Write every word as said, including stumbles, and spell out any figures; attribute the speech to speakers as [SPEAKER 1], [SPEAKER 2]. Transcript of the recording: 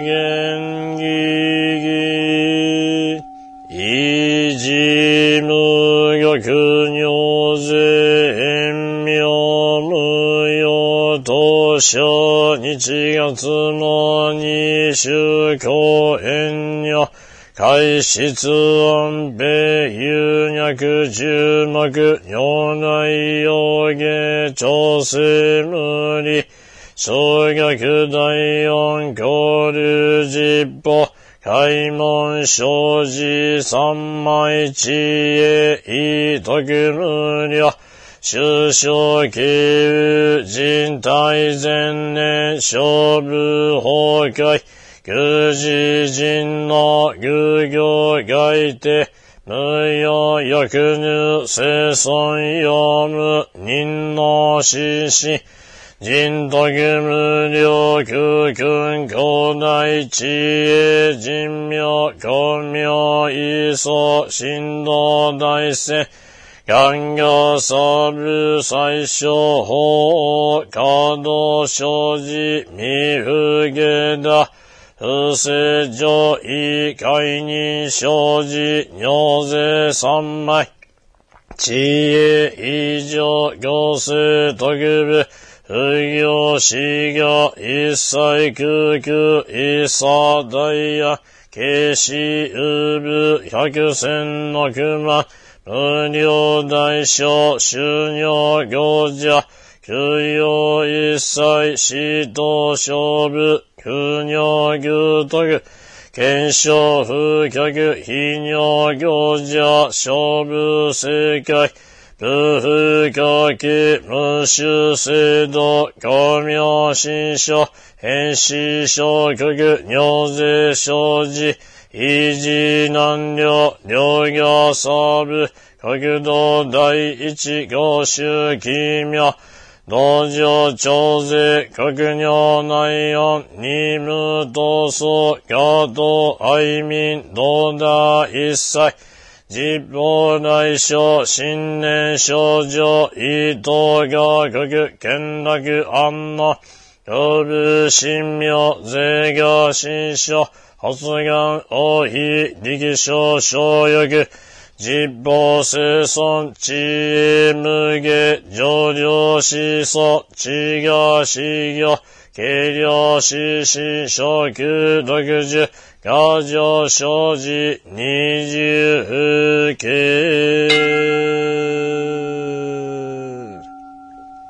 [SPEAKER 1] 元義義維持無玉如善妙無用当初日月の二種公園女開室安米有脈十脈如来用下調整無理小学第四交流実法開門生じ三昧知恵意徳無量修正慶雨人体前年勝負崩壊愚事人の愚行外て無用欲ぬ生存用無人の心身人徳無量空君広大知恵人妙公明異相神道大聖願行サブ最小法稼働生じ未不下だ不正上位解任生じ尿税三昧知恵以上行政特部不行死行一切空空一切大や慶死有部百千の熊無料大小収入行者休養一切死闘勝負不尿牛徳検証不客非尿行者勝負正解不不可無臭制度公明新書変死小国尿税生じ維持難量両行サーブ国道第一号州奇妙道場徴税国尿内音二無闘争ガ道愛民道田一切実法内省新年症状伊藤が国見楽安の道部神妙税が新書発願王妃力将小欲実法生存知恵無下上領思想知が始業軽量死死小休独樹牙上生じ二十形